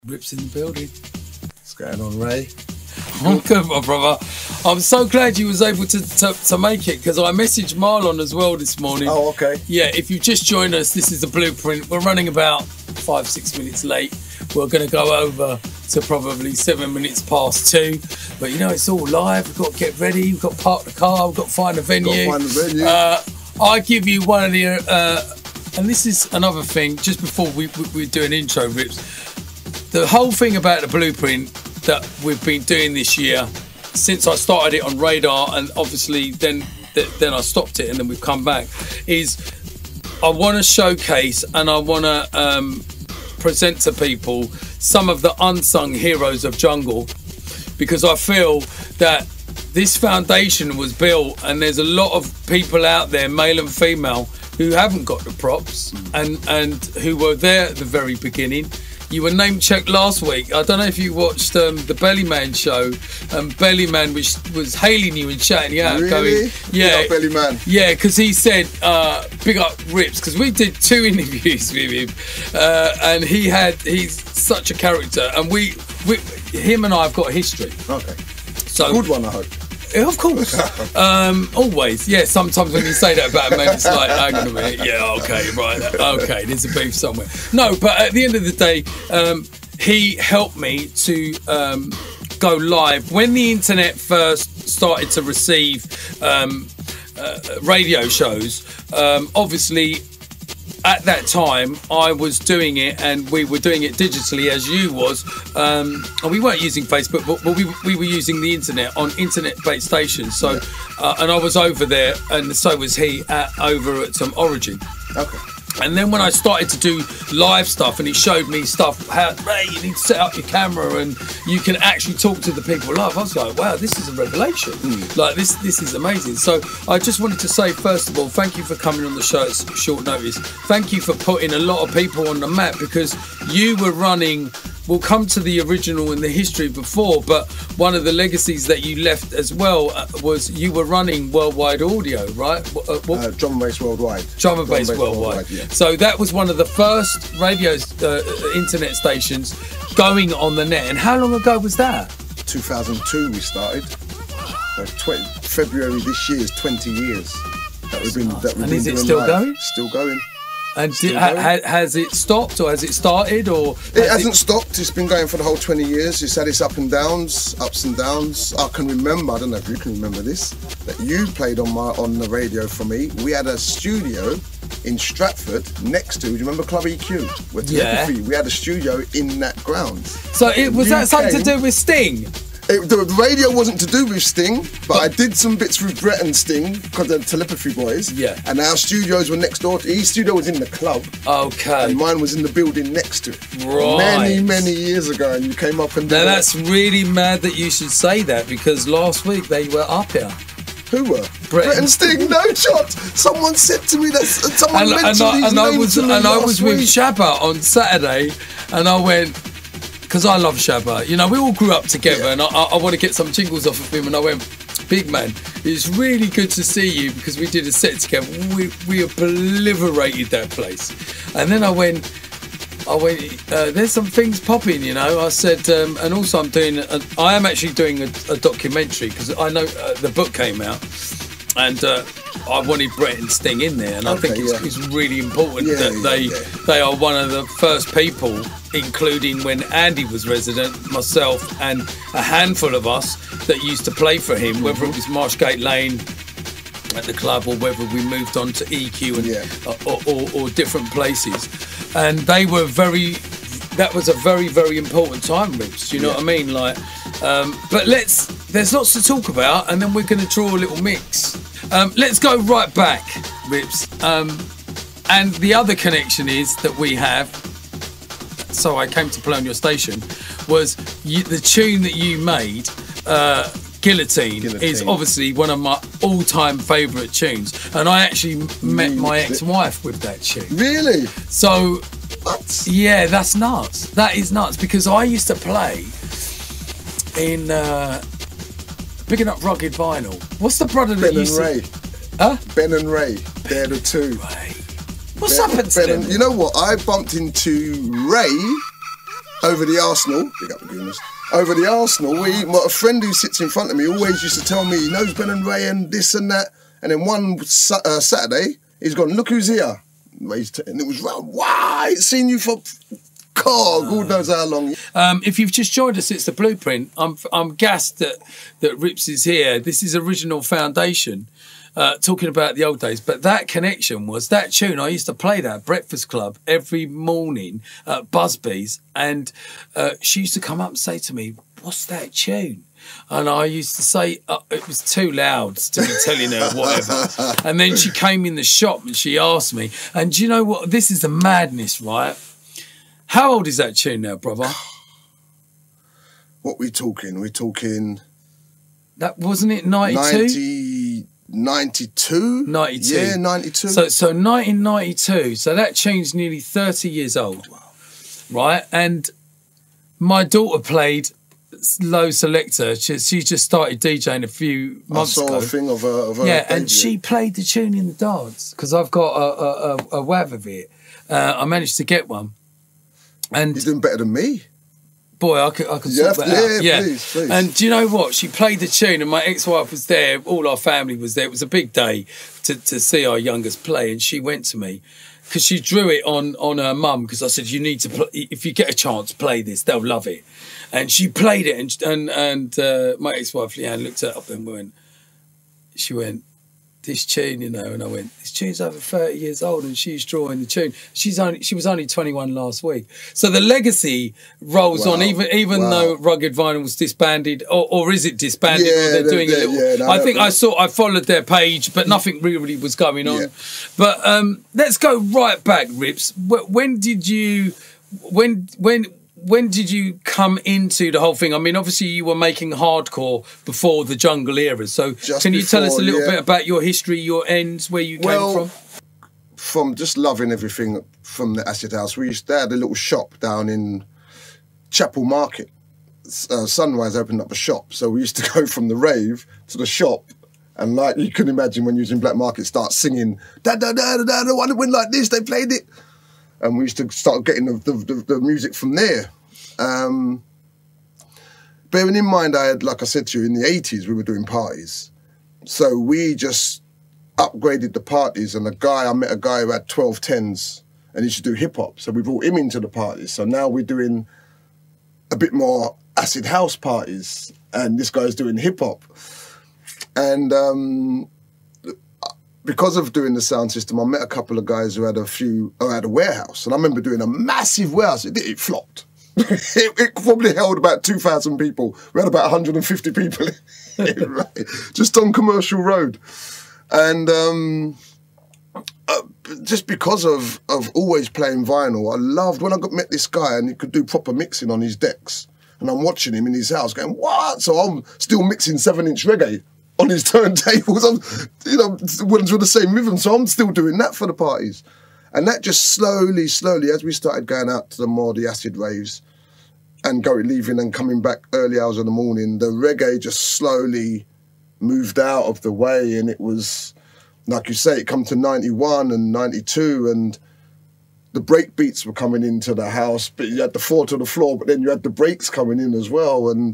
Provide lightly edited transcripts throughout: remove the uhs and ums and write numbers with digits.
Rips in the building. What's going on, Ray? I'm good, my brother. I'm so glad you was able to make it, because I messaged Marlon as well this morning. Oh, okay. Yeah, if you've just joined us, this is the blueprint. We're running about 5-6 minutes late. We're going to go over to probably 7 minutes past 2. But you know, it's all live. We've got to get ready. We've got to park the car. We've got to find a venue. I give you one of the, and this is another thing, just before we do an intro, Rips. The whole thing about the blueprint that we've been doing this year, since I started it on Radar, and obviously then I stopped it and then we've come back, is I want to showcase and I want to present to people some of the unsung heroes of jungle, because I feel that this foundation was built and there's a lot of people out there, male and female, who haven't got the props and who were there at the very beginning. You were name checked last week. I don't know if you watched the Bellyman show. Bellyman was hailing you and shouting you out, really? going, "Yeah, Bellyman." Yeah, because he said, "Big up Rips," because we did 2 interviews with him, and he's such a character, and him and I have got history. Okay. So good one, I hope. Yeah, of course. Always. Yeah, sometimes when you say that about a man, it's like, hang on a minute. Yeah, okay, right. Okay, there's a beef somewhere. No, but at the end of the day, he helped me to go live. When the internet first started to receive radio shows, obviously, at that time, I was doing it, and we were doing it digitally, as you was. And we weren't using Facebook, but we were using the internet on internet-based stations. So, and I was over there, and so was he over at Origin. Okay. And then when I started to do live stuff, and he showed me stuff, how, Ray, you need to set up your camera and you can actually talk to the people live. I was like, wow, this is a revelation. Like, this is amazing. So I just wanted to say, first of all, thank you for coming on the show at short notice. Thank you for putting a lot of people on the map, because you were running... We'll come to the original and the history before, but one of the legacies that you left as well was you were running Worldwide Audio, right? Drum and Bass Worldwide. Drum and Bass Worldwide. Yeah. So that was one of the first radio internet stations going on the net. And how long ago was that? 2002 we started. February this year is 20 years that we've been and is it still live. Going? Still going. And has it stopped, or has it started, or it hasn't stopped? It's been going for the whole 20 years. It's had its ups and downs. I can remember. I don't know if you can remember this. That you played on the radio for me. We had a studio in Stratford next to. Do you remember Club EQ? Where Telepathy. We had a studio in that ground. So it was that something to do with Sting? The radio wasn't to do with Sting, but I did some bits with Brett and Sting, because they're Telepathy boys. Yeah. And our studios were next door. His studio was in the club. Okay. And mine was in the building next to it. Right. Many years ago, and you came up and did Now that's really mad that you should say that, because last week they were up here. Who were? Brett and Sting. No shot. Someone said to me that. Someone mentioned these names to me I was last with week. Shabba on Saturday, and I went, because I love Shabba. You know, we all grew up together, and I want to get some jingles off of him. And I went, big man, it's really good to see you, because we did a set together. We obliterated that place. And then I went, there's some things popping, you know. I said, and also I am actually doing a documentary, because I know the book came out, and I wanted Brett and Sting in there, and I think it's really important that they are one of the first people, including when Andy was resident, myself and a handful of us that used to play for him, whether it was Marshgate Lane at the club or whether we moved on to EQ and or different places. And they were that was a very, very important time, Rips. Do you know what I mean? Like, but there's lots to talk about, and then we're going to draw a little mix. Let's go right back, Rips. And the other connection is that we have, so I came to play on your station, was the tune that you made, Guillotine, is obviously one of my all-time favourite tunes. And I actually met my ex-wife with that tune. Really? So, what? Yeah, that's nuts. That is nuts, because I used to play in Picking Up Rugged Vinyl. What's the brother that used to... Ben and Ray. Huh? Ben and Ray. They're the two. What's happened to them? You know what? I bumped into Ray over the Arsenal. Big up the Gooners. Over the Arsenal, a friend who sits in front of me always used to tell me he knows Ben and Ray and this and that. And then one Saturday, he's gone, look who's here. And it was, wow, it's seen you for God knows how long. If you've just joined us, it's The Blueprint. I'm gassed that Rips is here. This is Original Foundation, talking about the old days. But that connection was that tune. I used to play that at Breakfast Club every morning at Busby's. And she used to come up and say to me, what's that tune? And I used to say, it was too loud to be telling her whatever. And then she came in the shop and she asked me. And do you know what? This is the madness, right? How old is that tune now, brother? What we talking? We're talking... That wasn't it 92? 92? 92. Yeah, 92. So 1992. So that tune's nearly 30 years old. Wow. Right? And my daughter played Low Selector. She just started DJing a few months ago. I saw a thing of her. Yeah, and she played the tune in the dance because I've got a WAV of it. I managed to get one. And he's doing better than me. Boy, I could sort that out. Yeah, please. And do you know what? She played the tune, and my ex-wife was there. All our family was there. It was a big day to see our youngest play, and she went to me because she drew it on her mum. Because I said, "You need to play. If you get a chance, play this. They'll love it." And she played it, and my ex-wife Leanne looked it up and she went, this tune, you know, and I went, this tune's over 30 years old and she's drawing the tune. She was only 21 last week. So the legacy rolls on, even though Rugged Vinyl was disbanded, or is it disbanded, or they're doing a little... I think I followed their page, but nothing really was going on. Yeah. But let's go right back, Rips. When did you come into the whole thing? I mean, obviously you were making hardcore before the jungle era. So can you tell us a little bit about your history, your ends, where you came from? From just loving everything from the Acid House. They had a little shop down in Chapel Market. Sunrise opened up a shop. So we used to go from the rave to the shop. And like you can imagine when you was in Black Market, start singing, da da da da da, the one that went like this, they played it. And we used to start getting the music from there. Bearing in mind, like I said to you, in the 80s, we were doing parties. So we just upgraded the parties. And I met a guy who had 12 tens and he used to do hip hop. So we brought him into the parties. So now we're doing a bit more acid house parties. And this guy's doing hip hop. And, because of doing the sound system, I met a couple of guys who had a warehouse. And I remember doing a massive warehouse. It flopped. it probably held about 2,000 people. We had about 150 people just on Commercial Road. And just because of always playing vinyl, I loved when I met this guy and he could do proper mixing on his decks. And I'm watching him in his house going, what? So I'm still mixing 7-inch reggae on his turntables. With the same rhythm, so I'm still doing that for the parties. And that just slowly, as we started going out to the acid raves and leaving and coming back early hours of the morning, the reggae just slowly moved out of the way. And it was, like you say, it come to 91 and 92 and the break beats were coming into the house, but you had the 4 to the floor, but then you had the breaks coming in as well. And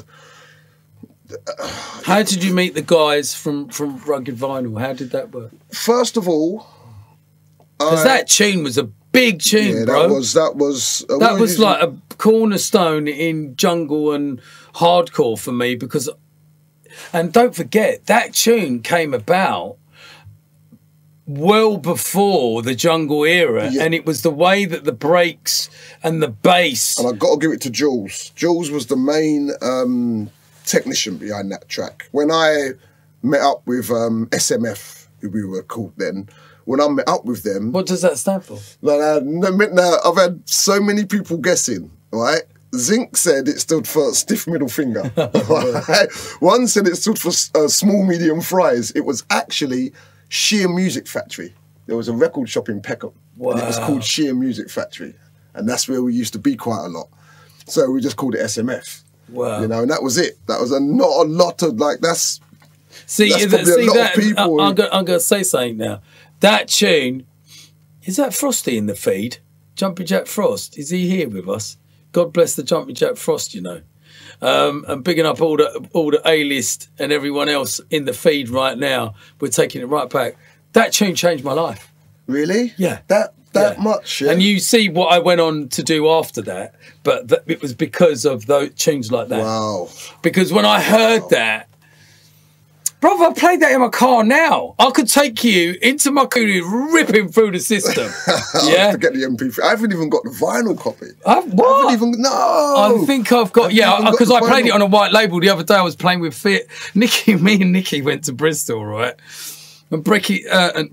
how did you meet the guys from Rugged Vinyl? How did that work? First of all, because that tune was a big tune, bro. That was like a cornerstone in jungle and hardcore for me. And don't forget, that tune came about well before the jungle era, and it was the way that the breaks and the bass. And I've got to give it to Jules. Jules was the main technician behind that track. When I met up with SMF, who we were called then, when I met up with them... What does that stand for? Now, I've had so many people guessing, right? Zinc said it stood for stiff middle finger. Right? One said it stood for small, medium fries. It was actually Sheer Music Factory. There was a record shop in Peckham. Wow. And it was called Sheer Music Factory. And that's where we used to be quite a lot. So we just called it SMF. Wow. You know, and that was it. That was not a lot of, like, that's... That's probably a lot of people. I'm going to say something now. That tune, is that Frosty in the feed? Jumpy Jack Frost, is he here with us? God bless the Jumping Jack Frost, you know. And bigging up all the A-list and everyone else in the feed right now. We're taking it right back. That tune changed my life. Really? Yeah. That much. Yeah. And you see what I went on to do after that, but it was because of those tunes like that. Wow. Because when I heard that, bro, I played that in my car now. I could take you into my car ripping through the system. I have to get the MP3. I haven't even got the vinyl copy. What? I haven't even, no. I think I've got, because I played it on a white label the other day. I was playing with Fit. Me and Nicky went to Bristol, right? And Bricky, and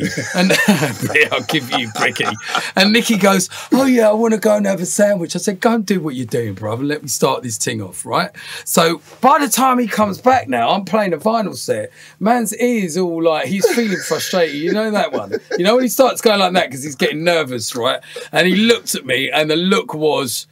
I'll give you Bricky. And Nicky goes, oh yeah, I want to go and have a sandwich. I said, go and do what you're doing, brother. Let me start this thing off, right? So by the time he comes back now, I'm playing a vinyl set. Man's ears all like, he's feeling frustrated. You know that one? You know when he starts going like that because he's getting nervous, right? And he looked at me and the look was,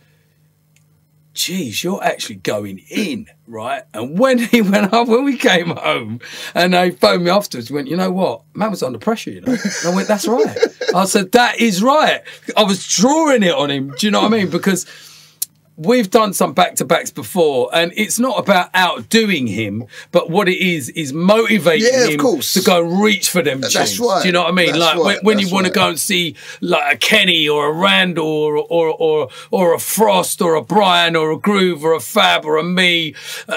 geez, you're actually going in, right? And when he went up, when we came home and they phoned me afterwards, he went, you know what? Man was under pressure, you know? And I went, that's right. I said, that is right. I was drawing it on him. Do you know what I mean? Because we've done some back-to-backs before, and it's not about outdoing him, but what it is motivating him to go and reach for them tunes. That's right. Do you know what I mean? That's like right. when you want to go and see like a Kenny or a Randall or a Frost or a Brian or a Groove or a Fab or a me,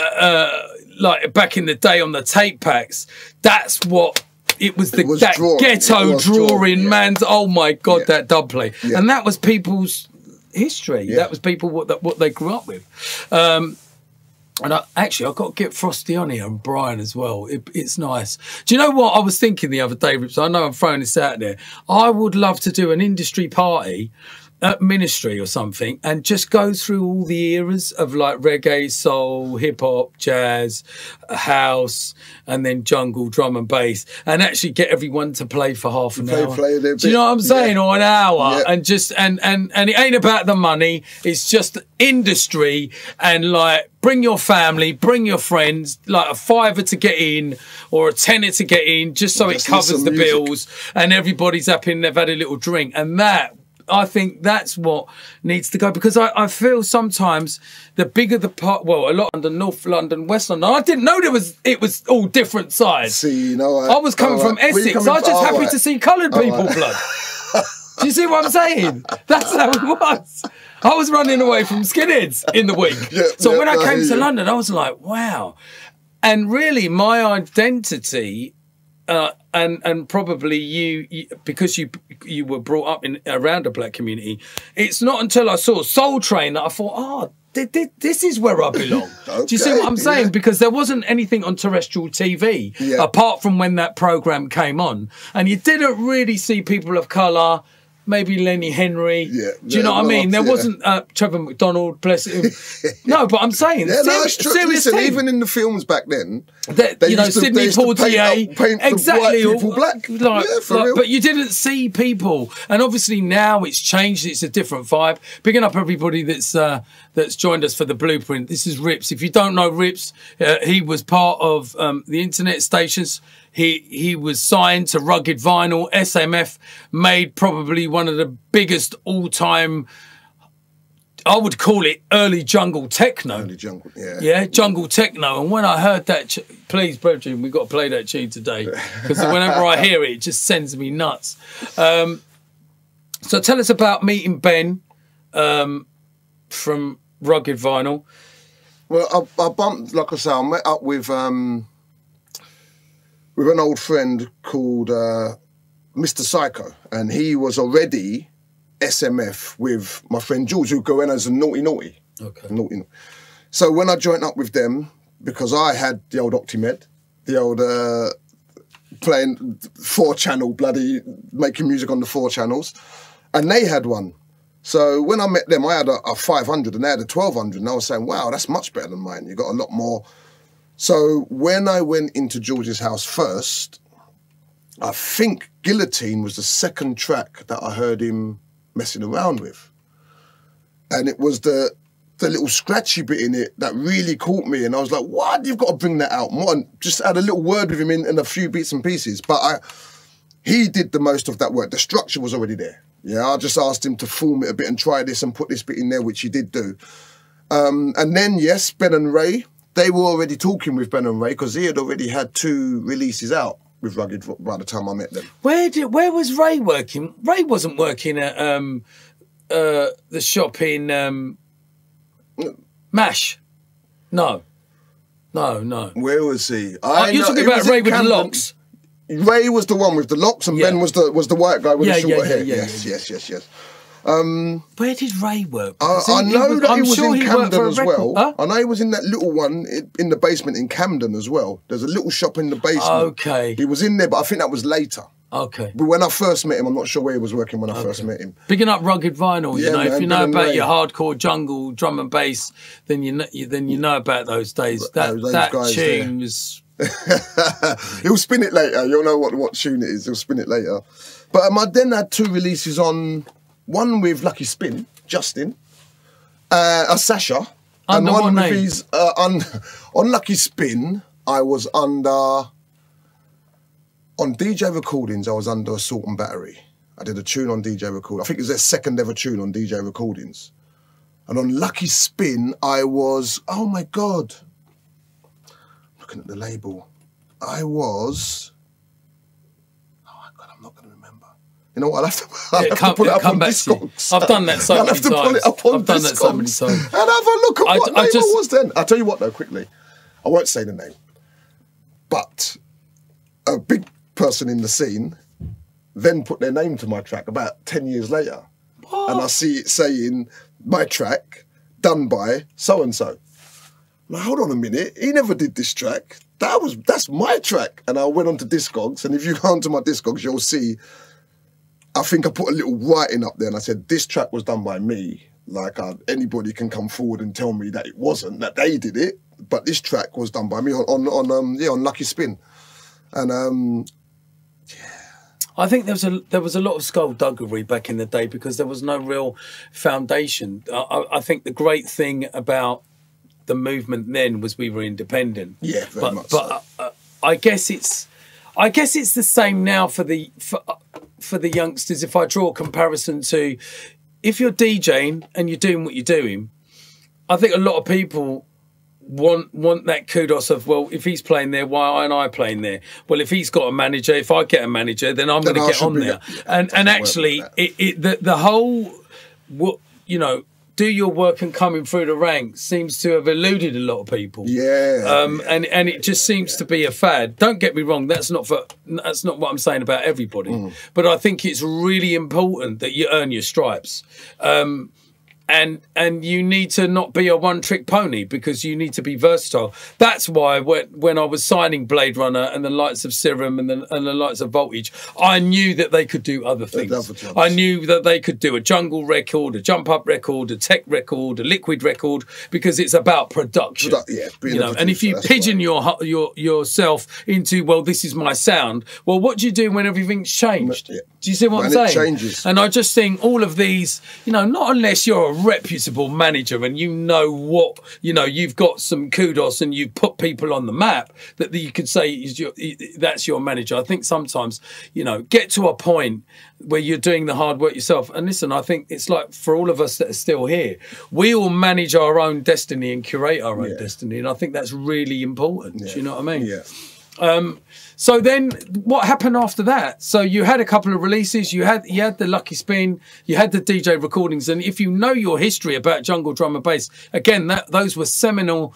like back in the day on the tape packs. That's what. It was that ghetto drawing, man's. Oh my God, that dub play, and that was people's history. That was people what they grew up with. And I've got to get Frosty on here and Brian as well. It's nice. Do you know what I was thinking the other day, Rips? I know I'm throwing this out there. I would love to do an industry party at Ministry or something and just go through all the eras of like reggae, soul, hip hop, jazz, house, and then jungle, drum and bass, and actually get everyone to play for half an hour. Do you know what I'm saying? Or an hour, and just and it ain't about the money. It's just industry, and like bring your family, bring your friends, like a $5 to get in or a $10 to get in, just so it covers the bills, and everybody's happy and they've had a little drink, and that. I think that's what needs to go, because I feel sometimes the bigger the part, well, a lot under North London, West London. I didn't know it was all different sides. See, you know, I was coming from Essex. I was just happy to see coloured people, blood. Do you see what I'm saying? That's how it was. I was running away from skinheads in the week. So when I came to London, I was like, wow. And really, my identity. And probably you because you were brought up around a black community. It's not until I saw Soul Train that I thought, this is where I belong. Do you see what I'm saying? Because there wasn't anything on terrestrial TV apart from when that program came on, and you didn't really see people of colour. Maybe Lenny Henry. Do you know what I mean? There wasn't Trevor McDonald, bless him. No, but I'm saying, listen, even in the films back then, Sidney Poitier, exactly, white people black. Real. But you didn't see people, and obviously now it's changed. It's a different vibe. Picking up everybody that's joined us for the Blueprint. This is Rips. If you don't know Rips, he was part of the internet stations. He was signed to Rugged Vinyl. SMF made probably one of the biggest all-time, I would call it early jungle techno. Early jungle, yeah, jungle techno. And when I heard that, please, brethren, we've got to play that tune today, because whenever I hear it, it just sends me nuts. So tell us about meeting Ben from Rugged Vinyl. Well, I bumped, like I say, I met up with an old friend called Mr. Psycho, and he was already SMF with my friend Jules, who go in as a Naughty Naughty. Okay. Naughty. So when I joined up with them, because I had the old Optimed, the old playing 4-channel, bloody making music on the 4 channels, and they had one. So when I met them, I had a 500 and they had a 1200, and I was saying, wow, that's much better than mine. You got a lot more. So when I went into George's house first, I think Guillotine was the second track that I heard him messing around with. And it was the little scratchy bit in it that really caught me. And I was like, what? You've got to bring that out more. And just had a little word with him in a few bits and pieces. But he did the most of that work. The structure was already there. Yeah, I just asked him to form it a bit and try this and put this bit in there, which he did do. And then, yes, Ben and Ray, they were already talking with Ben and Ray because he had already had 2 releases out with Rugged by the time I met them. Where was Ray working? Ray wasn't working at the shop in MASH. No. Where was he? You're talking about Ray with the locks. Ray was the one with the locks, and Ben was the white guy with the shorter hair. Yeah. Yes. Where did Ray work? I know that he was sure in Camden as well. Huh? I know he was in that little one in the basement in Camden as well. There's a little shop in the basement. Okay. He was in there, but I think that was later. Okay. But when I first met him, I'm not sure where he was working when I first met him. Bigging up Rugged Vinyl, Yeah, man, if you know Ben and about Ray. your hardcore jungle drum and bass, then you know about those days. That guys tune there. was. He'll spin it later. You'll know what tune it is. He'll spin it later. But I then had 2 releases on, one with Lucky Spin, Justin, a Sasha, and Under one what with name? his on Lucky Spin. I was under on DJ Recordings. I was under Assault and Battery. I did a tune on DJ Recordings. I think it was their second ever tune on DJ Recordings. And on Lucky Spin, I was, oh my God. Looking at the label. I was, oh my God, I'm not going to remember. You know what, I'll have to pull it up on Discogs. I've done that so many times. Pull it up on I've done that so many Discogs times. and have a look at what name it was then. I'll tell you what though, quickly. I won't say the name. But a big person in the scene then put their name to my track about 10 years later. What? And I see it saying, my track, done by so-and-so. Now, hold on a minute, he never did this track. That's my track. And I went on to Discogs, and if you go onto my Discogs, you'll see, I think I put a little writing up there, and I said, this track was done by me. Like, anybody can come forward and tell me that it wasn't, that they did it, but this track was done by me on Lucky Spin. And, I think there was a lot of skullduggery back in the day because there was no real foundation. I think the great thing about the movement then was we were independent. Yeah, very much But I guess it's the same now for the youngsters. If I draw a comparison to, if you're DJing and you're doing what you're doing, I think a lot of people want that kudos of, well, if he's playing there, why aren't I playing there? Well, if he's got a manager, if I get a manager, then I'm going to get on there. And actually, the whole, do your work and coming through the ranks seems to have eluded a lot of people. And it just seems to be a fad. Don't get me wrong, that's not what I'm saying about everybody. But I think it's really important that you earn your stripes. And you need to not be a one-trick pony because you need to be versatile. That's why when I was signing Blade Runner and the likes of Serum and the likes of Voltage, I knew that they could do other things. I knew that they could do a jungle record, a jump up record, a tech record, a liquid record, because it's about production. And if you pigeon yourself into, well, this is my sound, well, what do you do when everything's changed? Do you see what I'm saying? It changes. And I just think all of these, not unless you're a reputable manager and you've got some kudos and you've put people on the map that you could say that's your manager. I think sometimes, get to a point where you're doing the hard work yourself. And listen, I think it's like for all of us that are still here, we all manage our own destiny and curate our own destiny. And I think that's really important. Do you know what I mean? Yeah. So then what happened after that? So you had a couple of releases, you had the Lucky Spin, you had the DJ Recordings, and if you know your history about jungle drum and bass, again, those were seminal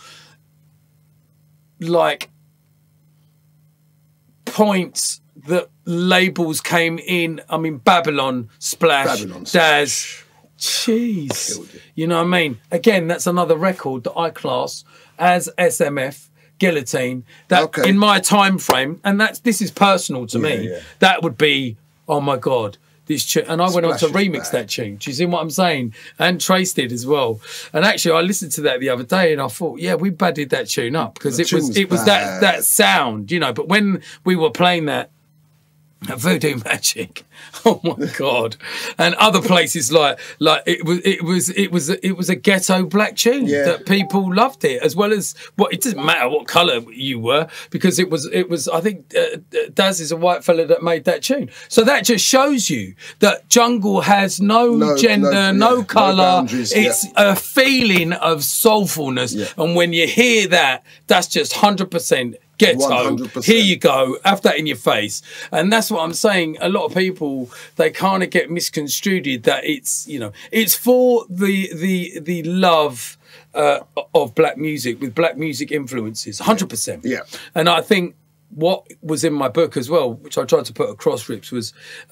points that labels came in. I mean, Babylon, Splash, Daz, jeez. You know what I mean? Again, that's another record that I class as SMF. Guillotine, in my time frame, and this is personal to me. That would be, oh my God, this tune. And I went on to remix that tune. Do you see what I'm saying? And Trace did as well. And actually, I listened to that the other day, and I thought, we badded that tune up because it was that sound, But when we were playing that Voodoo Magic, oh my God, and other places like it was a ghetto black tune that people loved it, as well as it doesn't matter what colour you were, because it was I think Daz is a white fella that made that tune. So that just shows you that jungle has no gender, no colour. No it's a feeling of soulfulness, and when you hear that, that's just 100%. Ghetto. 100%. Here you go. Have that in your face, and that's what I'm saying. A lot of people, they kind of get misconstrued that it's it's for the love of black music with black music influences. 100%. Yeah. And I think what was in my book as well, which I tried to put across, Rips, was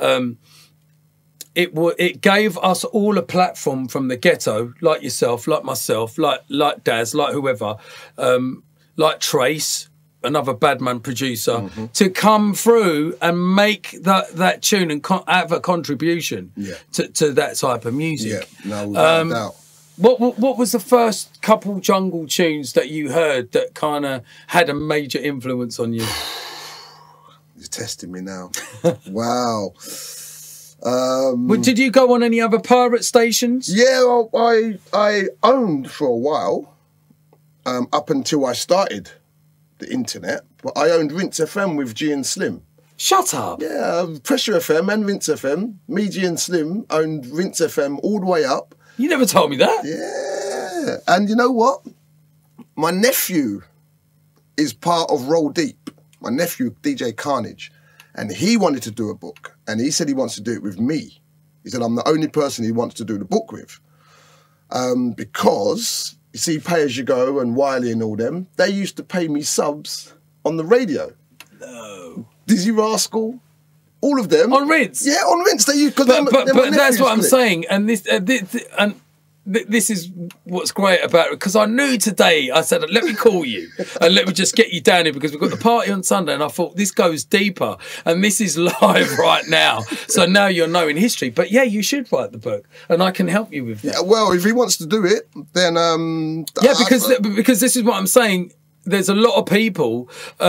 it gave us all a platform from the ghetto, like yourself, like myself, like Daz, like whoever, like Trace, another Badman producer, to come through and make that tune and have a contribution to that type of music. Yeah, no, without doubt. What was the first couple jungle tunes that you heard that kind of had a major influence on you? You're testing me now. Wow. Did you go on any other pirate stations? Yeah, I owned for a while, up until I started the internet, but I owned Rinse FM with G and Slim. Shut up. Yeah, Pressure FM and Rinse FM. Me, G and Slim owned Rinse FM all the way up. You never told me that. Yeah. And you know what? My nephew is part of Roll Deep. My nephew, DJ Carnage. And he wanted to do a book. And he said he wants to do it with me. He said, I'm the only person he wants to do the book with. Because... you see, Pay As You Go and Wiley and all them, they used to pay me subs on the radio. No. Dizzy Rascal, all of them. On Rinse? Yeah, on Rinse. They used, but that's what I'm saying. And this is what's great about it, because I knew today, I said, let me call you and let me just get you down here, because we've got the party on Sunday, and I thought this goes deeper and this is live right now. So now you're knowing history. But yeah, you should write the book and I can help you with that. Yeah, well, if he wants to do it, then... because this is what I'm saying. There's a lot of people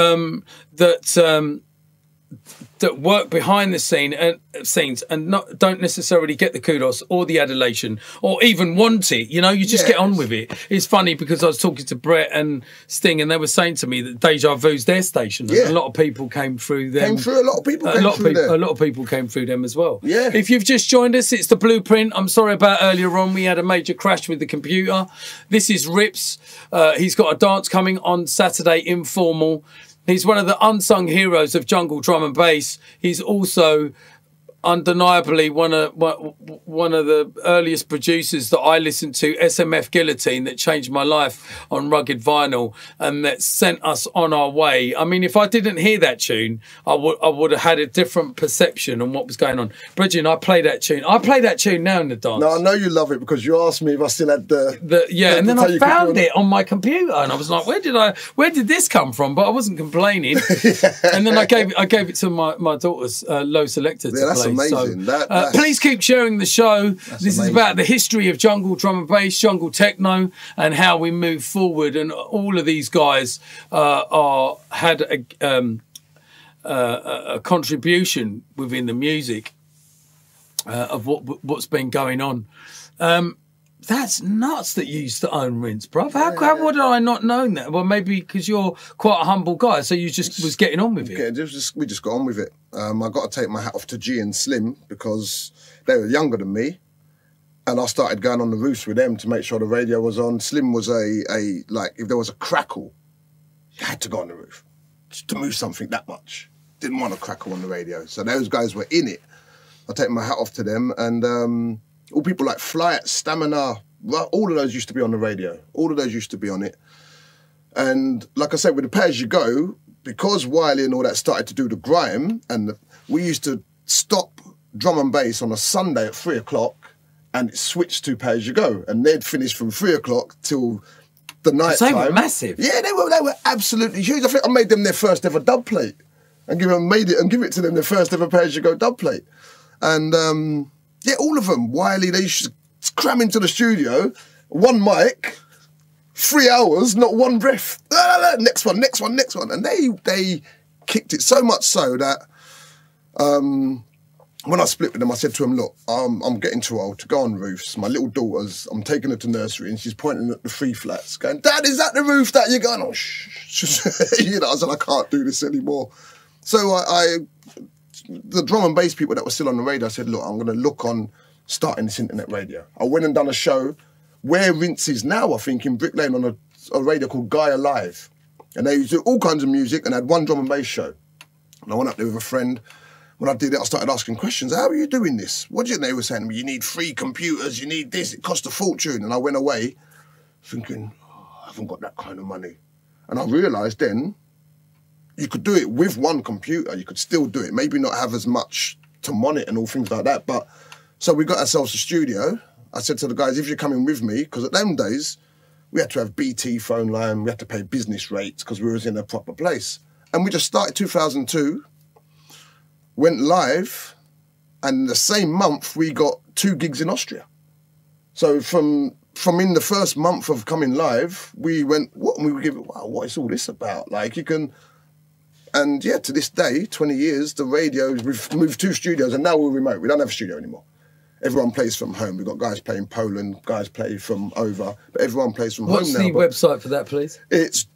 that work behind the scenes and don't necessarily get the kudos or the adulation or even want it. You just get on with it. It's funny because I was talking to Brett and Sting, and they were saying to me that Deja Vu's their station. And a lot of people came through them. A lot of people came through them. A lot of people came through them as well. Yeah. If you've just joined us, it's The Blueprint. I'm sorry about earlier on. We had a major crash with the computer. This is Rips. He's got a dance coming on Saturday, Informal. He's one of the unsung heroes of jungle drum and bass. He's also undeniably one of the earliest producers that I listened to, SMF Guillotine, that changed my life on rugged vinyl and that sent us on our way. I mean, if I didn't hear that tune, I would have had a different perception on what was going on. Bridget, I play that tune. I play that tune now in the dance. No, I know you love it because you asked me if I still had and then I found it on my computer and I was like, where did this come from? But I wasn't complaining. And then I gave it to my daughter's low selector to play. Amazing. So, please keep sharing the show. This is about the history of jungle drum and bass, jungle techno, and how we move forward. And all of these guys had a contribution within the music of what's been going on. That's nuts that you used to own Rinse, bruv. How would I not known that? Well, maybe because you're quite a humble guy, so you just was getting on with it. Yeah, we just got on with it. I got to take my hat off to G and Slim because they were younger than me, and I started going on the roofs with them to make sure the radio was on. Slim was like if there was a crackle, you had to go on the roof just to move something that much. Didn't want a crackle on the radio, so those guys were in it. I take my hat off to them, and all people like Flight, Stamina, all of those used to be on the radio. All of those used to be on it. And like I said, with the Pay As You Go, because Wiley and all that started to do the grime, and we used to stop drum and bass on a Sunday at 3 o'clock, and it switched to Pay As You Go, and they'd finish from 3 o'clock till the night time. They were massive. Yeah, they were absolutely huge. I think I made them their first ever dub plate, and give it to them their first ever Pay As You Go dub plate, and. Yeah, all of them. Wiley, they used to cram into the studio, one mic, 3 hours, not one breath. Next one. And they kicked it so much so that When I split with them, I said to them, look, I'm getting too old to go on roofs. My little daughter's, I'm taking her to nursery and she's pointing at the 3 flats going, Dad, is that the roof that you're going on? Shh. You know, I said, I can't do this anymore. So the drum and bass people that were still on the radio, I said, look, I'm going to look on starting this internet radio. I went and done a show where Rinse is now, I think, in Brick Lane on a radio called Gaia Live. And they used to do all kinds of music and had one drum and bass show. And I went up there with a friend. When I did it, I started asking questions. How are you doing this? What do you know? They were saying, you need 3 computers, you need this, it costs a fortune. And I went away thinking, I haven't got that kind of money. And I realised then, you could do it with 1 computer, you could still do it, maybe not have as much to monitor and all things like that. But so we got ourselves a studio. I said to the guys, if you're coming with me, because at them days, we had to have BT phone line, we had to pay business rates because we was in a proper place. And we just started 2002, went live, and the same month we got 2 gigs in Austria. So from in the first month of coming live, we went, what? And we were giving, wow, what is all this about? Like, you can, and yeah, to this day, 20 years, the radio, we've moved 2 studios, and now we're remote. We don't have a studio anymore. Everyone plays from home. We've got guys playing Poland, guys play from over, but everyone plays from home now. What's the website for that, please? It's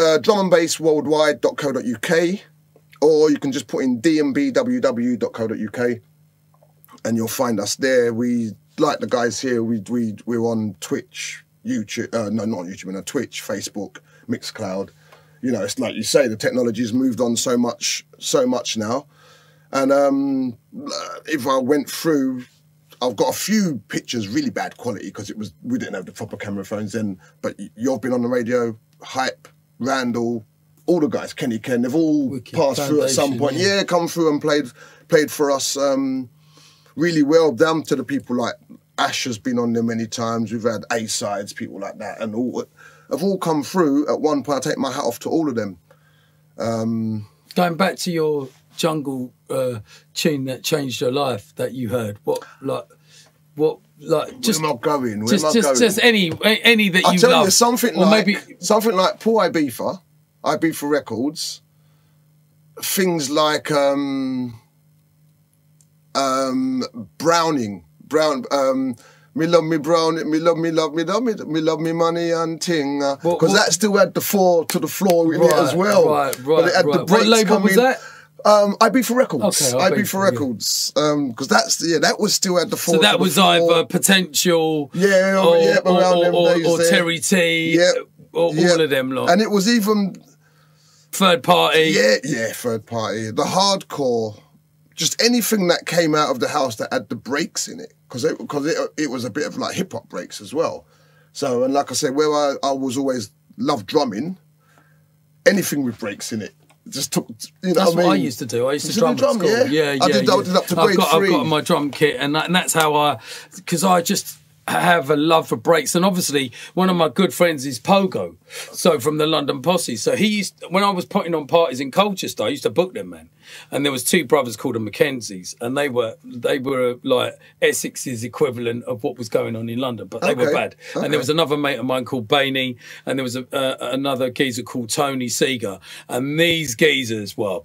drumandbassworldwide.co.uk. Or you can just put in dmbww.co.uk and you'll find us there. We, like the guys here, we're on Twitch, YouTube, no, not on YouTube, no, Twitch, Facebook, Mixcloud. You know, it's like you say, the technology's moved on so much now. And if I went through, I've got a few pictures, really bad quality, because we didn't have the proper camera phones then, but you've been on the radio, Hype, Randall, all the guys, Kenny Ken, they've all Wicked passed through at some point. Yeah, come through and played for us really well. Down to the people like Ash has been on there many times. We've had A-sides, people like that, and all have all come through at one point. I take my hat off to all of them. Going back to your jungle tune that changed your life that you heard, just where am I going? Just any that I'll you tell love. you something or like maybe Paul Ibiza Records, things like Browning, me love me Browning, me love me money and ting, because that still had the 4 to the floor in it as well. Right. But it had the breaks what label was that? Ibiza Records. Okay, Ibiza Records. Because that was still at the 4. So that was either Potential, around them days or there. Terry T, all of them lot. And it was even Third Party. Yeah, Third Party. The hardcore, just anything that came out of the house that had the breaks in it, because it was a bit of like hip hop breaks as well. So, and like I said, where I was always loved drumming, anything with breaks in it. Just took, That's what I used to do. I used to drum at school. Yeah. I did up to grade 3. I've got my drum kit, and that's how because I just have a love for breaks. And obviously, one of my good friends is Pogo, so from the London Posse. So when I was putting on parties in Colchester, I used to book them, man. And there was 2 brothers called the Mackenzies, and they were like Essex's equivalent of what was going on in London, but they were bad. Okay. And there was another mate of mine called Bainey, and there was another geezer called Tony Seeger, and these geezers were,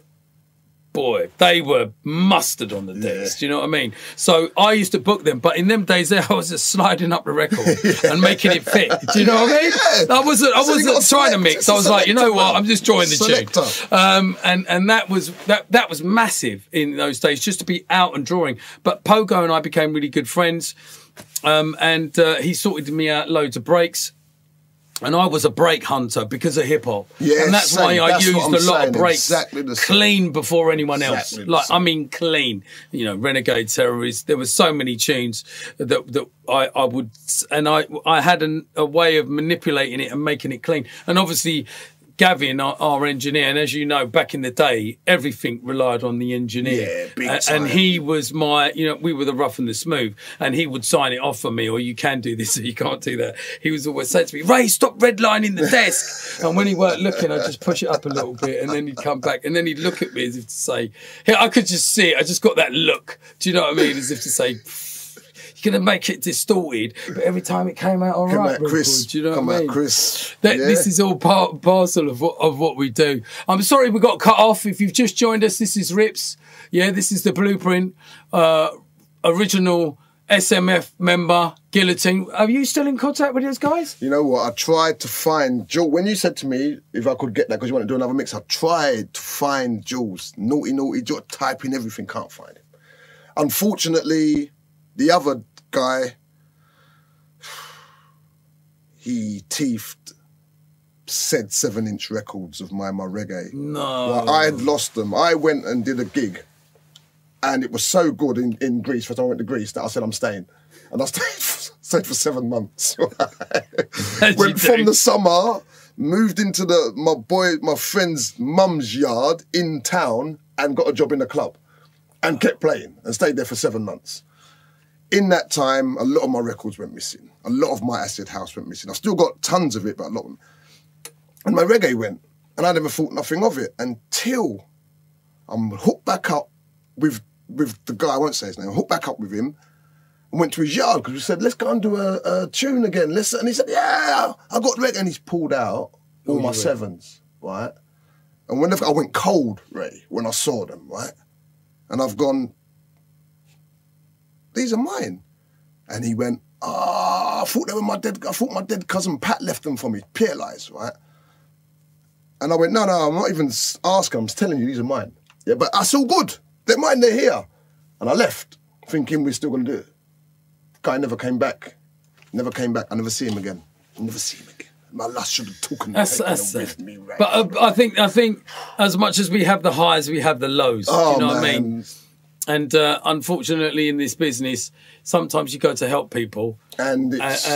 boy, they were mustard on the decks. Do you know what I mean? So I used to book them, but in them days there, I was just sliding up the record and making it fit. Do you know what I mean? I wasn't trying to mix. I was like, you know what? I'm just drawing the tune. And that was massive in those days, just to be out and drawing. But Pogo and I became really good friends, and he sorted me out loads of breaks. And I was a break hunter because of hip hop. Yeah, and that's why I used a lot of breaks clean before anyone else. I mean clean. You know, Renegade Terrorist. There were so many tunes that I would, and I had a way of manipulating it and making it clean. And obviously Gavin, our engineer, and as you know, back in the day, everything relied on the engineer. Yeah, big time. And he was we were the rough and the smooth, and he would sign it off for me, or you can do this or you can't do that. He was always saying to me, Ray, stop redlining the desk. And when he weren't looking, I'd just push it up a little bit, and then he'd come back, and then he'd look at me as if to say, I could just see it. I just got that look. Do you know what I mean? As if to say, you're going to make it distorted, but every time it came out all right. Chris. Do you know what I mean? Chris. This is all part and parcel of what we do. I'm sorry we got cut off. If you've just joined us, this is Rips. Yeah, this is the Blueprint original SMF member, Guillotine. Are you still in contact with those guys? You know what? I tried to find Jules. When you said to me if I could get that because you want to do another mix, I tried to find Jules. Naughty, Jules, typing everything, can't find him. Unfortunately, the other guy, he teethed said 7-inch records of my reggae. No. Well, I had lost them. I went and did a gig, and it was so good in Greece. First time I went to Greece that I said I'm staying, and I stayed for 7 months. Went from the summer, moved into my friend's mum's yard in town, and got a job in a club, and kept playing and stayed there for 7 months. In that time, a lot of my records went missing. A lot of my acid house went missing. I've still got tons of it, but a lot of them. And my reggae went, and I never thought nothing of it until I'm hooked back up with the guy, I won't say his name, I hooked back up with him and went to his yard because we said, let's go and do a tune again. And he said, yeah, I got reggae. And he's pulled out all my sevens, right? And whenever I went cold, Ray, when I saw them, right? And I've gone, these are mine. And he went, I thought they were my dead cousin Pat left them for me, Pierre lies, right? And I went, no, I'm not even asking, I'm just telling you, these are mine. Yeah, but that's all good. They're mine, they're here. And I left, thinking we're still going to do it. Guy never came back. Never came back. I never see him again. My last should have taken with me, right? But I think as much as we have the highs, we have the lows. Oh, you know man. what I mean? And unfortunately, in this business, sometimes you go to help people, and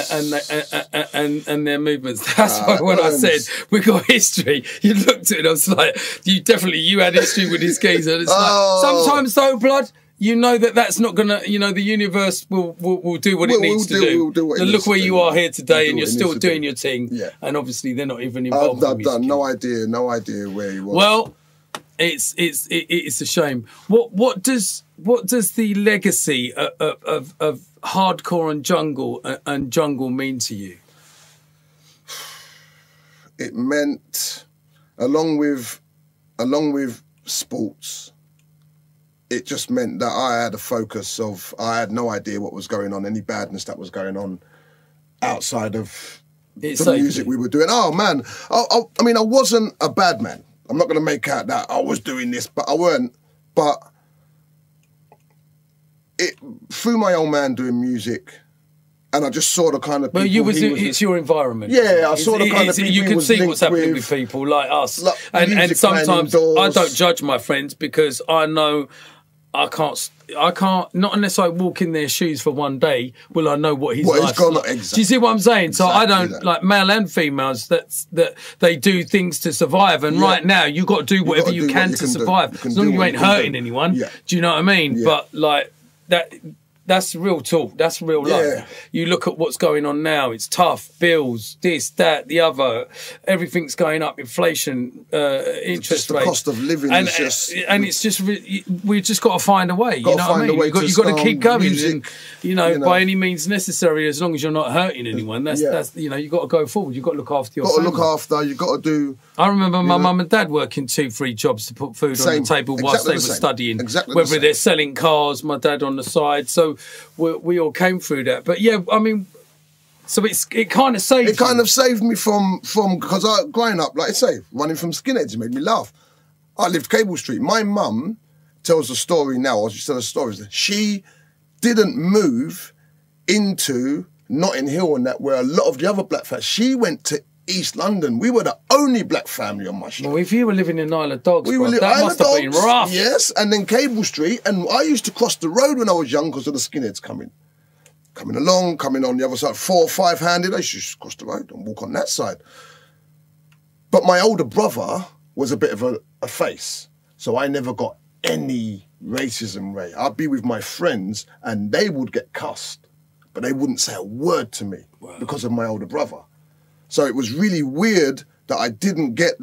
their movements. That's why when I said we got history, you looked at it. And I was like, you had history with this geezer. And it's like sometimes though, blood. You know that's not gonna. You know the universe will do what it needs to do. And look where you are here today, and you're still doing your thing. Yeah. And obviously they're not even involved. I've done no idea where he was. Well. It's a shame. What does the legacy of hardcore and jungle mean to you? It meant, along with sports, it just meant that I had a focus of I had no idea what was going on, any badness that was going on outside of the music we were doing. Oh man, I mean I wasn't a bad man. I'm not going to make out that I was doing this, but I weren't. But through my old man doing music, and I just saw the kind of people... Well, it's your environment. Yeah, I saw the kind of people you can see what's happening with people like us. And sometimes I don't judge my friends because I know I can't, not unless I walk in their shoes for one day, will I know what his life's like. Exactly. Do you see what I'm saying? Exactly so I don't, like male and females, that they do things to survive. And right now, you've got to do whatever you can to survive. As long as you ain't hurting anyone. Yeah. Do you know what I mean? Yeah. But like that's real talk. That's real life. Yeah. You look at what's going on now. It's tough. Bills, this, that, the other. Everything's going up. Inflation, interest rates. The cost of living and, is just... And it's just... We've just got to find a way. You know what I mean? You've got to keep going. Music, and, by any means necessary, as long as you're not hurting anyone. That's you've got to go forward. You've got to look after your family. You've got to do... I remember my mum and dad working 2-3 jobs to put food on the table whilst they were studying. Whether they're selling cars, my dad on the side. So we all came through that. But yeah, I mean, so it kind of saved. It kind of saved me from because growing up, like I say, running from skinheads, it made me laugh. I lived Cable Street. My mum tells a story now, or she tells stories. She didn't move into Notting Hill and that, where a lot of the other black families. She went to East London. We were the only black family on my street. Well, if you were living in Isle of Dogs, that must have been rough. Yes, and then Cable Street, and I used to cross the road when I was young because of the skinheads coming on the other side, 4 or 5-handed. I used to just cross the road and walk on that side. But my older brother was a bit of a face, so I never got any racism, Ray. I'd be with my friends and they would get cussed, but they wouldn't say a word to me because of my older brother. So it was really weird that I didn't get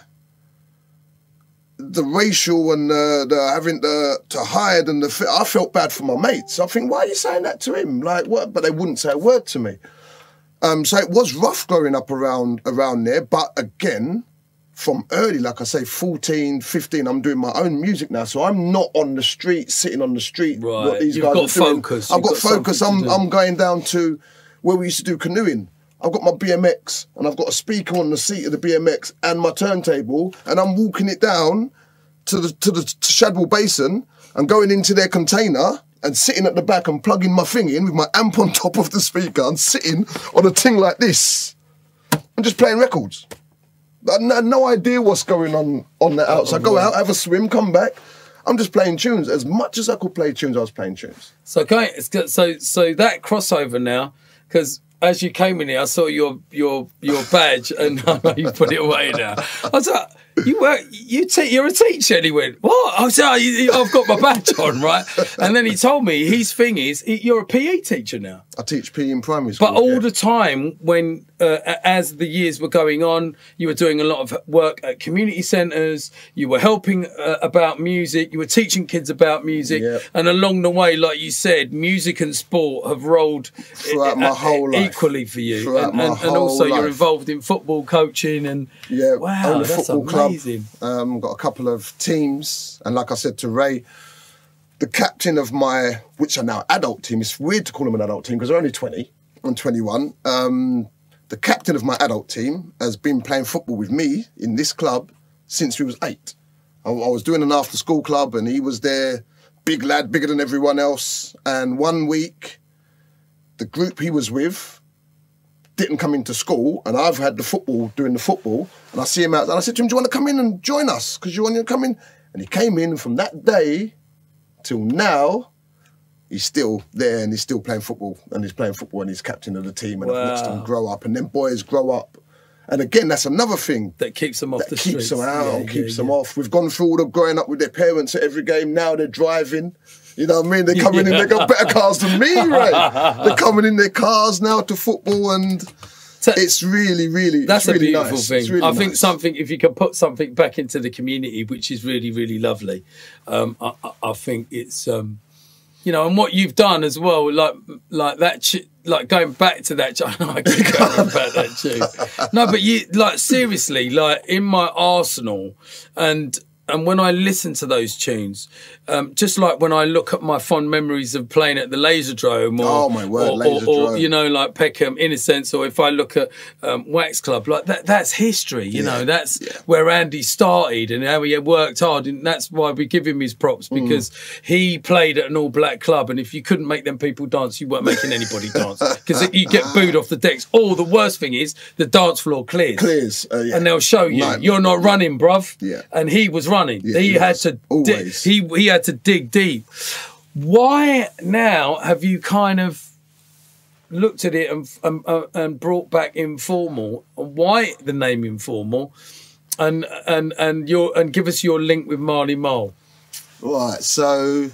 the racial and the having to hide and I felt bad for my mates. I think, why are you saying that to him? Like what? But they wouldn't say a word to me. So it was rough growing up around there. But again, from early, like I say, 14, 15, I'm doing my own music now. So I'm not on the street, sitting on the street. Right. What these You've guys got are doing. focus. I've You've got got focus. something to do. I'm going down to where we used to do canoeing. I've got my BMX and I've got a speaker on the seat of the BMX and my turntable, and I'm walking it down to the Shadwell Basin and going into their container and sitting at the back and plugging my thing in with my amp on top of the speaker and sitting on a thing like this. I'm just playing records. I had no idea what's going on the outside. Go out, have a swim, come back. I'm just playing tunes. As much as I could play tunes, I was playing tunes. So that crossover now, because as you came in here, I saw your badge, and I know you put it away now. I was like, you're a teacher, and he went, what? I was like, I've got my badge on, right? And then he told me his thing is you're a PE teacher now. I teach PE in primary school. But all the time, when as the years were going on, you were doing a lot of work at community centres. You were helping about music. You were teaching kids about music, and along the way, like you said, music and sport have rolled throughout my whole life equally for you. Throughout my whole and also, life. you're involved in football coaching and wow, own a that's football amazing. Club. Got a couple of teams, and like I said to Ray, the captain of my, which are now adult team, it's weird to call them an adult team because they're only 20 and 21. The captain of my adult team has been playing football with me in this club since we was 8. I was doing an after-school club, and he was there, big lad, bigger than everyone else. And one week, the group he was with didn't come into school, and I've had doing the football, and I see him out, and I said to him, do you want to come in and join us? Because you want to come in? And he came in, and from that day till now, he's still there, and he's still playing football, and he's captain of the team, and I've watched him grow up, and then boys grow up. And again, that's another thing. That keeps them off the streets. Keeps them out, keeps them off. We've gone through all the growing up with their parents at every game, now they're driving. You know what I mean? They're coming in, they've got better cars than me, right? They're coming in their cars now to football, and it's really, really, that's really a beautiful nice. thing. Really I think nice. something, if you can put something back into the community, which is really, really lovely, I think it's, you know, and what you've done as well, like that, like going back to that, I know I keep going about that tune. No, but you, like, seriously, like in my arsenal, and when I listen to those tunes, just like when I look at my fond memories of playing at the Laserdrome, or you know, like Peckham Innocence, or if I look at Wax Club, like that's history. You know, that's where Andy started and how he worked hard, and that's why we give him his props, because he played at an all-black club, and if you couldn't make them people dance, you weren't making anybody dance, because you get booed off the decks. Or the worst thing is the dance floor clears, and they'll show you you're not running, bruv. And he was running. He had to he had to dig deep. Why now have you kind of looked at it and brought back Informal? Why the name Informal? And give us your link with Marley Marl. Right, so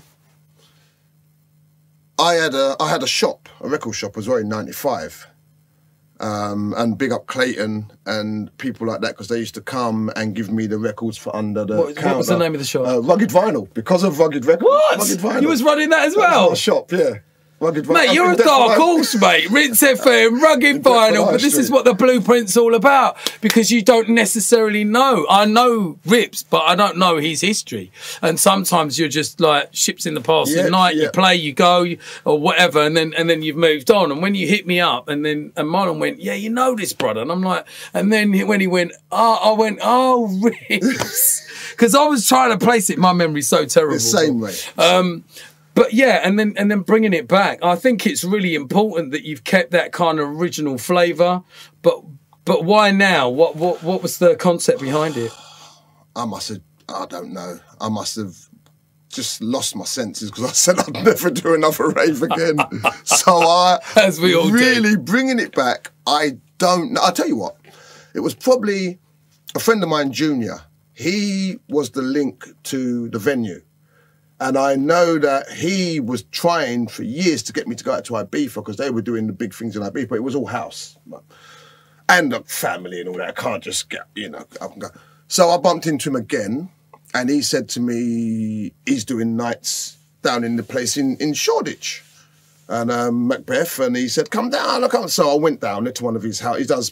I had a shop, a record shop as well in '95. And big up Clayton and people like that, because they used to come and give me the records for under the counter. What was the name of the shop? Rugged Vinyl, because of Rugged Records. What? Rugged Vinyl. You was running that as well? That was my shop, yeah. Rugged Vinyl. Mate, you're a dark horse, mate. Rinse FM, Rugged Vinyl, but this is what the blueprint's all about, because you don't necessarily know. I know Rips, but I don't know his history. And sometimes you're just like ships in the passing night. You play, you go, or whatever, and then you've moved on. And when you hit me up, and Marlon went, yeah, you know this, brother. And I'm like, and then when he went, I went, oh, Rips. Because I was trying to place it. My memory's so terrible. The same way. But yeah, and then bringing it back, I think it's really important that you've kept that kind of original flavour. But why now? What was the concept behind it? I don't know. I must have just lost my senses, because I said I'd never do another rave again. So as we all really bringing it back. I don't know. I'll tell you what. It was probably a friend of mine, Junior. He was the link to the venue. And I know that he was trying for years to get me to go out to Ibiza, because they were doing the big things in Ibiza, but it was all house. And the family and all that. I can't just get, up and go. So I bumped into him again, and he said to me, he's doing nights down in the place in Shoreditch, and Macbeth, and he said, come down, look. So I went down to one of his houses. He does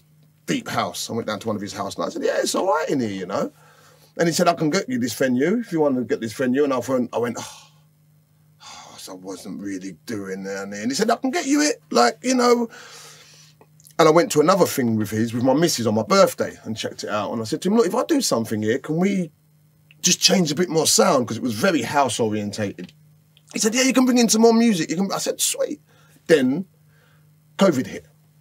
deep house. I went down to one of his house and I said, yeah, it's all right in here, you know. And he said, I can get you this venue if you want to get this venue. And I went, so I wasn't really doing that. And he said, I can get you it, like, you know. And I went to another thing with my missus on my birthday and checked it out. And I said to him, look, if I do something here, can we just change a bit more sound? Because it was very house orientated. He said, yeah, you can bring in some more music. I said, sweet. Then COVID hit.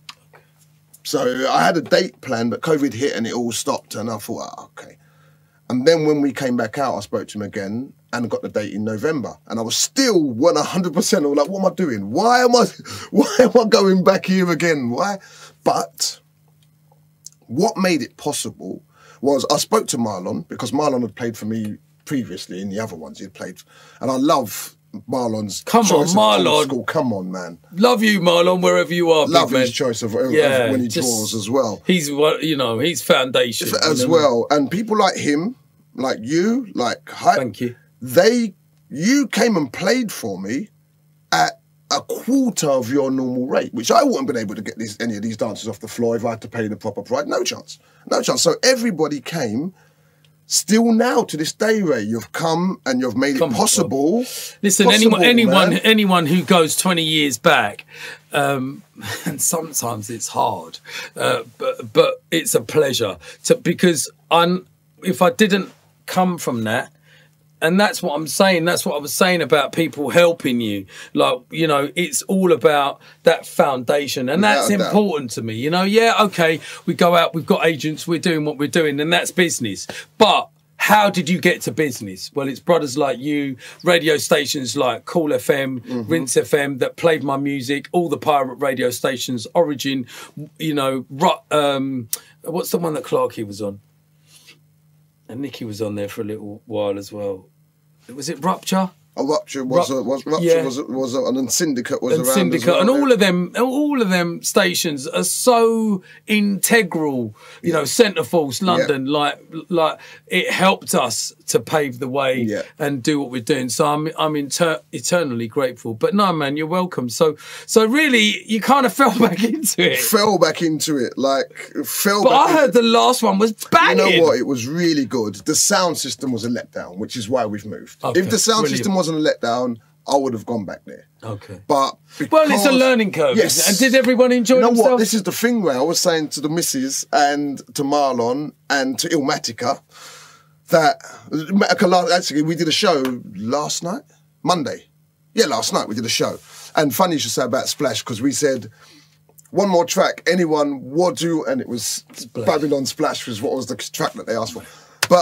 So I had a date planned, but COVID hit and it all stopped. And I thought, okay. And then when we came back out, I spoke to him again and got the date in November. And I was still 100% like, what am I doing? Why am I going back here again? Why? But what made it possible was I spoke to Marlon, because Marlon had played for me previously in the other ones he'd played. And I love Marlon's choice of old school. Come on, man. Love you, Marlon, wherever you are. Love his choice of when he draws as well. He's, you know, he's foundation. As well. And people like him, like you, like Hype. Thank you. You came and played for me at a quarter of your normal rate, which I wouldn't have been able to get any of these dancers off the floor if I had to pay the proper price. No chance. No chance. So everybody came. Still now, to this day, Ray, you've come and you've made it possible. Listen, anyone who goes 20 years back, and sometimes it's hard, but it's a pleasure because if I didn't come from that. And that's what I'm saying. That's what I was saying about people helping you. Like, you know, it's all about that foundation. And that's important to me. You know, yeah, okay, we go out, we've got agents, we're doing what we're doing, and that's business. But how did you get to business? Well, it's brothers like you, radio stations like Cool FM, Rinse FM that played my music, all the pirate radio stations, Origin, you know, what's the one that Clarkey was on? And Nicky was on there for a little while as well. Was it Rupture? Rupture was and Syndicate was around Syndicate, as well, and all of them stations are so integral. You know, Centreforce, London, like it helped us to pave the way and do what we're doing. So I'm eternally grateful. But no, man, you're welcome. So really, you kind of fell back into it. But I heard the last one was banging. You know what? It was really good. The sound system was a letdown, which is why we've moved. Okay, if the sound system wasn't a letdown, I would have gone back there. Okay. But it's a learning curve. Yes. And did everyone enjoy themselves? You know what? This is the thing where I was saying to the missus and to Marlon and to Illmatica that actually we did a show last night? Monday. Yeah, last night we did a show. And funny you should say about Splash, because we said one more track, anyone, what do, and it was Splash. Babylon Splash was what was the track that they asked for. But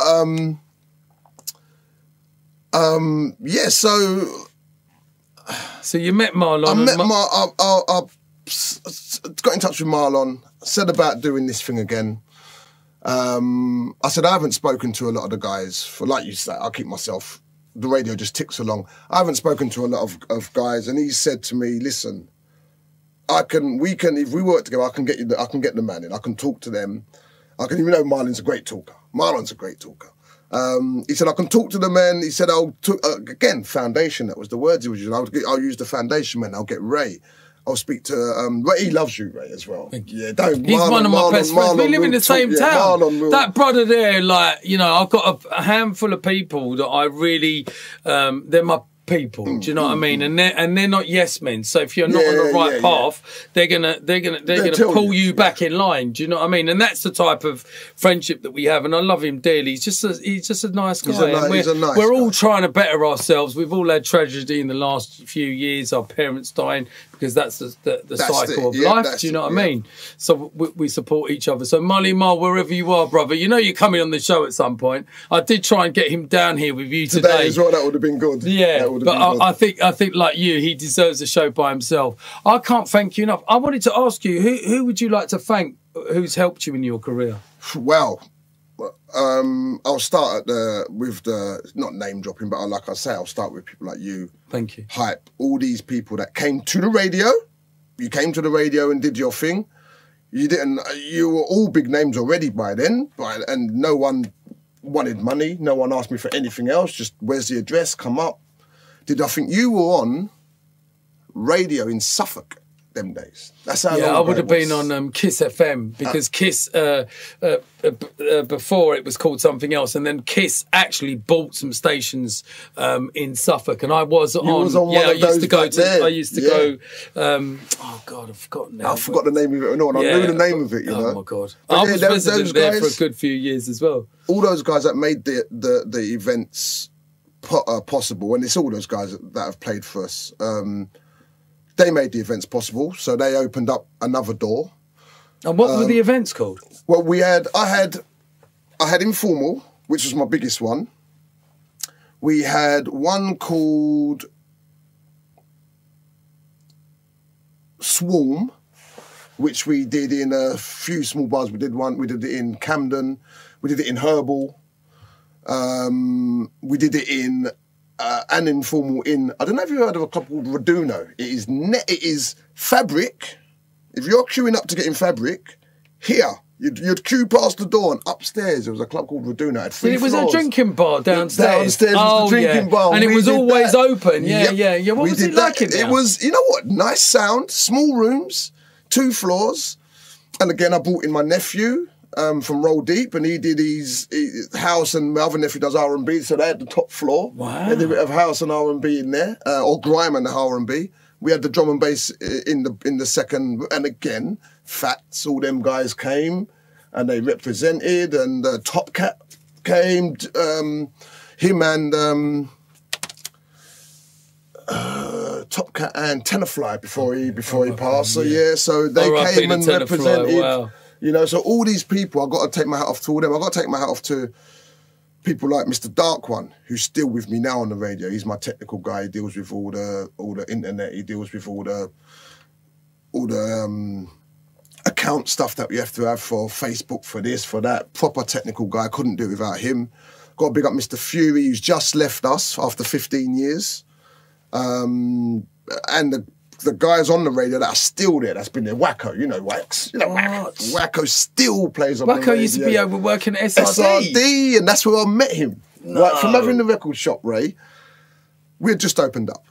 so you met Marlon. I got in touch with Marlon, said about doing this thing again. I said I haven't spoken to a lot of the guys for, like you said, I'll keep myself, the radio just ticks along. I haven't spoken to a lot of guys, and he said to me, listen, if we work together, I can get the man in, I can talk to them. Even though Marlon's a great talker. He said, I can talk to the men. He said, again, foundation, that was the words he was using. I'll use the foundation men. I'll get Ray. I'll speak to Ray. He loves you, Ray, as well. Yeah, he's one of my best friends. We live in the same town. That brother there, like, you know, I've got a handful of people that I really, they're my people. Do you know what I mean? And they're not yes men. So if you're not on the right path, they're gonna pull you back in line. Do you know what I mean? And that's the type of friendship that we have. And I love him dearly. He's just a nice guy. We're all trying to better ourselves. We've all had tragedy in the last few years. Our parents dying, because that's the cycle of life. Do you know what I mean? So we support each other. So Molly Mar, wherever you are, brother, you know you're coming on the show at some point. I did try and get him down here with you today as well. That would have been good. Yeah. But I think like you, he deserves a show by himself. I can't thank you enough. I wanted to ask you, who would you like to thank who's helped you in your career? Well, I'll start with the, not name dropping, but like I say, I'll start with people like you. Thank you. Hype. All these people that came to the radio. You came to the radio and did your thing. You were all big names already by then, and no one wanted money. No one asked me for anything else. Just, where's the address? Come up. I think you were on radio in Suffolk them days. That's how Yeah, long I ago would have it was. been on Kiss FM because Kiss, before it was called something else, and then Kiss actually bought some stations in Suffolk, and I was on. was on one yeah, of those back then. I used to go. Oh God, I've forgotten now. I forgot the name of it. No, I knew the name of it. You know. Oh my God, But I yeah, was those resident there for a guys- good few years as well. All those guys that made the events possible, and it's all those guys that have played for us. They made the events possible, so they opened up another door. And what were the events called? Well, I had Informal, which was my biggest one. We had one called Swarm, which we did in a few small bars. We did it in Camden, we did it in Herbal, we did it in an Informal in, I don't know if you've heard of a club called Raduno. It is Fabric. If you're queuing up to get in Fabric, here, you'd queue past the door, and upstairs there was a club called Raduno. It had 3 It was floors. a drinking bar downstairs. Downstairs was the drinking bar. And it We was did always that. open. Yeah, Yep. yeah. What We was did it like in that. there? It was, you know what, nice sound, small rooms, 2 floors. And again, I brought in my nephew from Roll Deep, and he did his house, and my other nephew does R&B, so they had the top floor. Wow. They did a bit of house and R&B in there, or grime and R&B. We had the drum and bass in the second, and again, Fats, all them guys came, and they represented, and Top Cat came, him and Top Cat and Tenafly before he passed. So yeah, so they R.I.P. came and to Tenafly, represented. wow. You know, so all these people, I've got to take my hat off to all them. I've got to take my hat off to people like Mr. Dark One, who's still with me now on the radio. He's my technical guy. He deals with all the internet. He deals with all the account stuff that we have to have for Facebook, for this, for that. Proper technical guy. Couldn't do it without him. Got to big up Mr. Fury, who's just left us after 15 years. And the guys on the radio that are still there, that's been there. Wacko, you know Wax. You know What? Wacko still plays on the radio. Wacko used to be over working at SRD. SRD, and that's where I met him. Right, from having the record shop, Ray, we had just opened up.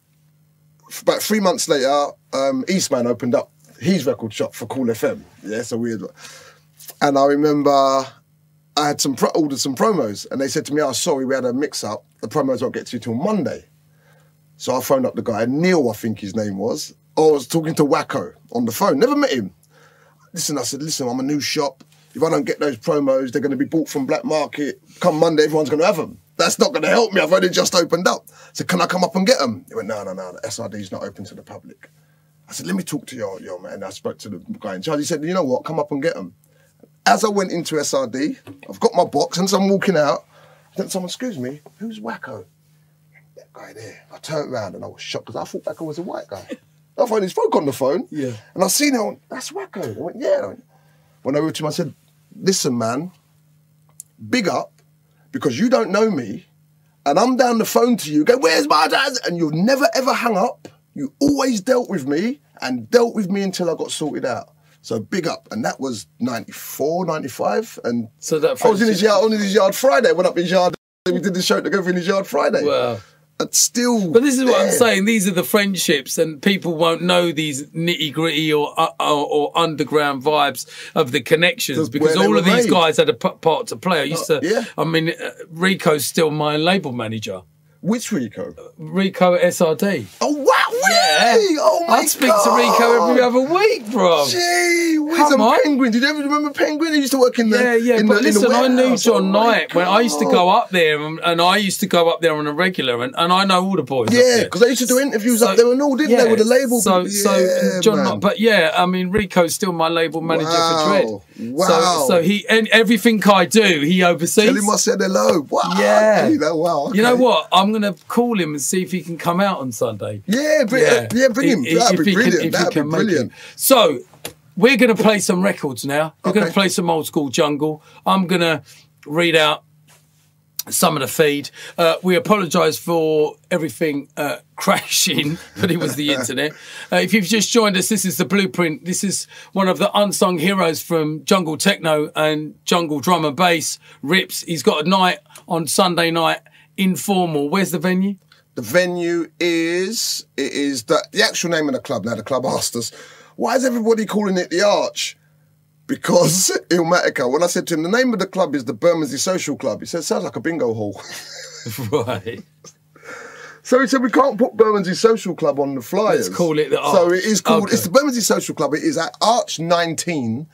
About 3 months later, Eastman opened up his record shop for Cool FM. Yeah, so we had, and I remember I had ordered some promos, and they said to me, "Oh, sorry, we had a mix-up. The promos won't get to you till Monday." So I phoned up the guy, Neil, I think his name was. I was talking to Wacko on the phone. Never met him. I said, listen, I'm a new shop. If I don't get those promos, they're going to be bought from Black Market. Come Monday, everyone's going to have them. That's not going to help me. I've only just opened up. I said, can I come up and get them? He went, no, the SRD's not open to the public. I said, let me talk to your man. I spoke to the guy in charge. He said, you know what? Come up and get them. As I went into SRD, I've got my box, and as I'm walking out, then someone, excuse me, who's Wacko? That guy there. I turned around and I was shocked because I thought Wacko was a white guy. I found his folk on the phone. Yeah. And I seen him, that's Wacko. I went, yeah. When I went to him, I said, listen, man, big up, because you don't know me, and I'm down the phone to you, go, where's my dad? And you've never, ever hung up. You always dealt with me, and dealt with me until I got sorted out. So big up. And that was 94, 95. And So that I was in his yard Friday. Went up his yard. We did the show together in his yard Friday. Wow. And still. But this is what I'm there. saying. These are the friendships, and people won't know these nitty gritty or underground vibes of the connections, That's because where they all of were these made. guys had a part to play. I used to. yeah. I mean, Rico's still my label manager. Which Rico? Rico at SRD. Oh, wow. Yeah. Really? Oh, my I'd speak to Rico every other week, bro. Gee, Come on. Penguin. Did you ever remember Penguin? He used to work in the Yeah. in But the, in the listen, I knew warehouse. John Oh my Knight when I used to go up there, and I used to go up there on a regular, and I know all the boys. up Yeah, there. because they used to do interviews up there and all, didn't they, with the label? So Yeah, John man. Knight, but yeah, I mean, Rico's still my label manager Wow. for Dread. Wow. So he, and everything I do, he oversees. Tell him I said hello. Wow. Yeah. You know, wow. Okay. You know what? I'm gonna call him and see if he can come out on Sunday. Yeah, bring him. That'd be brilliant. That'd be brilliant. So we're going to play some records now. We're going to Okay. play some old school jungle. I'm going to read out some of the feed. We apologise for everything crashing, but it was the internet. If you've just joined us, this is The Blueprint. This is one of the unsung heroes from jungle techno and jungle drum and bass. Rips. He's got a night on Sunday night, Informal. Where's the venue? The venue is the actual name of the club. Now the club asked us, why is everybody calling it the Arch? Because Illmatica, when I said to him, the name of the club is the Bermondsey Social Club, he said, sounds like a bingo hall. Right. So he said, we can't put Bermondsey Social Club on the flyers. Let's call it the Arch. So it is called, Okay. it's the Bermondsey Social Club. It is at Arch 19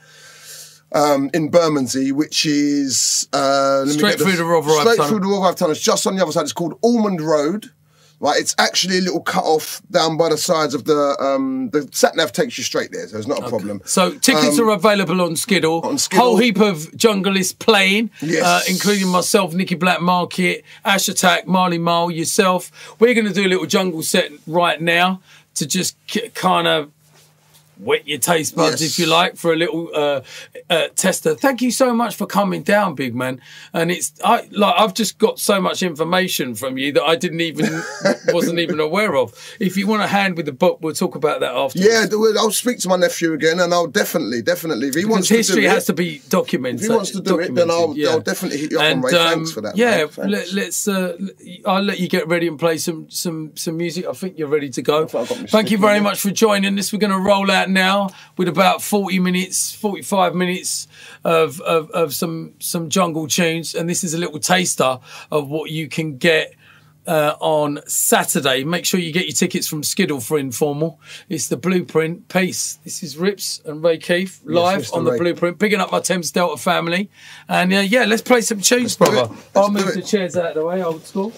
in Bermondsey, which is... Straight through the Rotherhithe Straight Tunnel. through the Rotherhithe Tunnel. It's just on the other side. It's called Almond Road. Right, it's actually a little cut off down by the sides of the sat nav takes you straight there, so it's not a problem. So tickets are available on Skiddle. On Skiddle. Whole heap of junglists playing, Yes. including myself, Nicky Black Market, Ash Attack, Marley Marl, yourself. We're going to do a little jungle set right now to just kind of wet your taste buds, Yes. if you like, for a little tester. Thank you so much for coming down, big man. And I've just got so much information from you that I wasn't even aware of. If you want a hand with the book, we'll talk about that afterwards. Yeah, I'll speak to my nephew again, and I'll definitely, if he wants to do it, history has to be documented. if he wants to do it, then I'll definitely hit you up on Ray. Thanks for that. Yeah, mate. Thanks. I'll let you get ready and play some music. I think you're ready to go. think I've got my Thank you stick very in much for joining us. We're going to roll out now with about 45 minutes of some jungle tunes, and this is a little taster of what you can get on Saturday. Make sure you get your tickets from Skiddle for Informal. It's the Blueprint. Peace. This is Rips and Ray Keith live Mr. on the Ray. Blueprint, picking up my Thames Delta family. And yeah, let's play some tunes, do it. brother. Let's I'll do move it. the chairs out of the way, old school.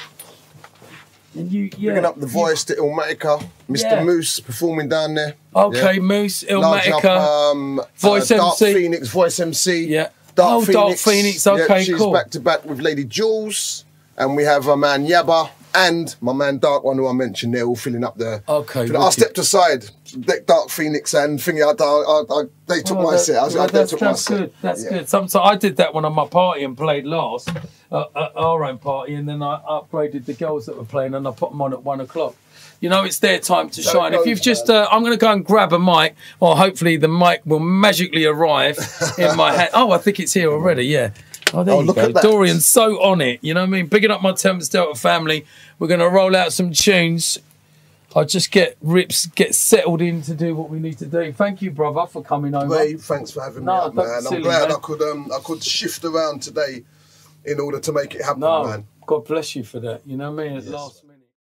And Picking up the voice to Illmatica, Mr. Yeah. Moose performing down there. Okay, Yeah. Moose, Large Illmatica. up, Voice Dark MC. Phoenix, Voice MC. Yeah. Dark Dark Phoenix, okay, she's cool. back to back with Lady Jules, and we have our man Yabba and my man Dark One, who I mentioned there, all filling up the. Okay, I wicked. stepped aside, Dark Phoenix and thingy. They took my set. They took my That's set. good. That's Yeah. good. Sometimes I did that when on my party and played last at our own party, and then I upgraded the girls that were playing, and I put them on at 1 o'clock. You know, it's their time to shine. If you've just, I'm going to go and grab a mic, or hopefully the mic will magically arrive in my hand. Oh, I think it's here already. Yeah. Oh, there you look go. at that. Dorian's so on it. You know what I mean? Picking up my Thames Delta family. We're going to roll out some tunes. I'll just get settled in to do what we need to do. Thank you, brother, for coming over. Ray, thanks for having me No, up, don't man. be I'm silly, glad man. I could shift around today in order to make it happen, No, man. God bless you for that. You know what I mean? At last minute.